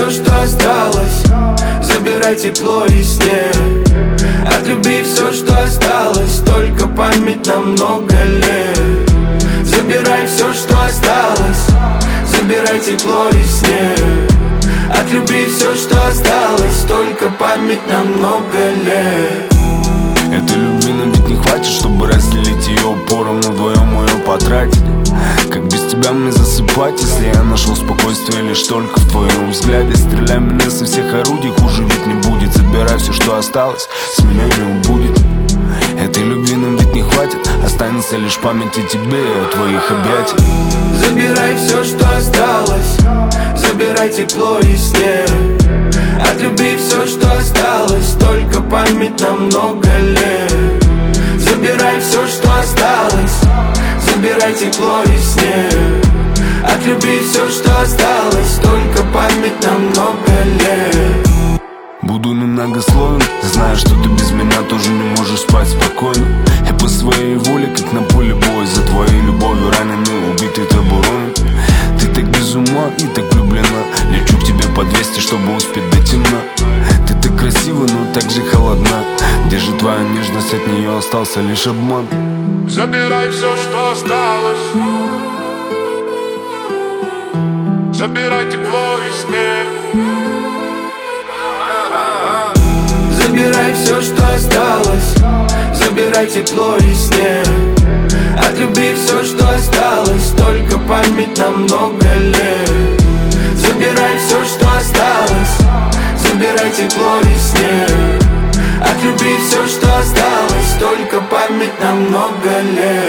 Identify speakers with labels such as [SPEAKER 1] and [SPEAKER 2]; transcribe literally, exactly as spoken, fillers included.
[SPEAKER 1] все, что осталось. Забирай тепло и снег. От любви все, что осталось, только память на много лет. Забирай все, что осталось. Забирай тепло и снег. От любви все, что осталось, только память на много лет.
[SPEAKER 2] Этой любви нам ведь не хватит, чтобы разделить ее поровну, вдвоем ее потратить. Как без тебя мне засыпать, если я нашел спокойствие лишь только в твоем взгляде? Стреляй меня со всех орудий, хуже ведь не будет. Забирай все, что осталось, с меня не убудет. Этой любви нам ведь не хватит, останется лишь память о тебе и о твоих объятиях.
[SPEAKER 1] Забирай все, что осталось. Забирай тепло и снег. От любви все, что осталось, только память на много лет. Забирай все, что осталось. Забирай тепло и снег. От любви все, что осталось, только память на много лет.
[SPEAKER 2] Буду немногословен, знаю, что ты без меня тоже не можешь спать спокойно. Я по своей воле, как на поле боя, за твоей любовью раненый, убитый табуроном. Ты так без ума и так влюблена. Лечу к тебе по двести, чтобы успеть до темна. Ты так красива, но так же холодна. Где же твоя нежность, от нее остался лишь обман.
[SPEAKER 3] Забирай все, что осталось. Забирай тепло и снег.
[SPEAKER 1] Забирай все, что осталось. Забирай тепло и снег. От любви все, что осталось, только память на много лет. Забирай все, что осталось. Забирай тепло и снег. От любви все, что осталось, только память на много лет.